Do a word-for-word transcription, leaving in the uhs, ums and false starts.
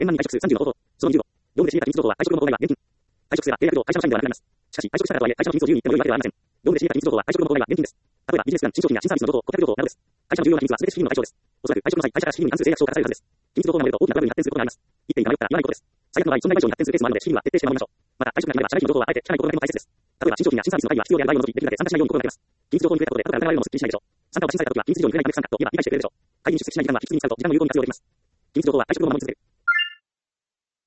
円満に退職数さんじゅうの方法。そのにじゅうご。業務で知り得た機密情報は退職後の場合は現金。退職すれば契約上会社の社員ではなくなります。しかし、退職したからとはいえ会社の秘密を自由に言っても良いわけではありません。業務で知り得た機密情報は退職後の場合は現金です。例えば、ビジネスプラン、新商品や新サービスの情報、顧客情報などです。会社の重要な秘密は全て資金の対象です。おそらく退職の際、会社から資金に関する誓約書を書かされるはずです。機密情報が漏れると大きなトラブルに発展することがあります。一点に迷ったら言わないことです。最悪の場合、損害賠償に発展するケースもあるので、資金は徹底して守りましょう。また、退職が決まれば社内の情報はあえて聞かないことがとても大切です。例えば、新商品や新サービスの会議は必要である場合を除き、できるだけ参加しないように心がけます。機密情報に触れたことで、後から疑われるのもすっきりしないでしょう。参加を審査されたときは、機密事情に触れないため参加と言えば理解してくれるでしょう。会議に出席しない時間は引き継ぎに使うと時間の有効に活用できます。機密情報は退職後も守り続ける。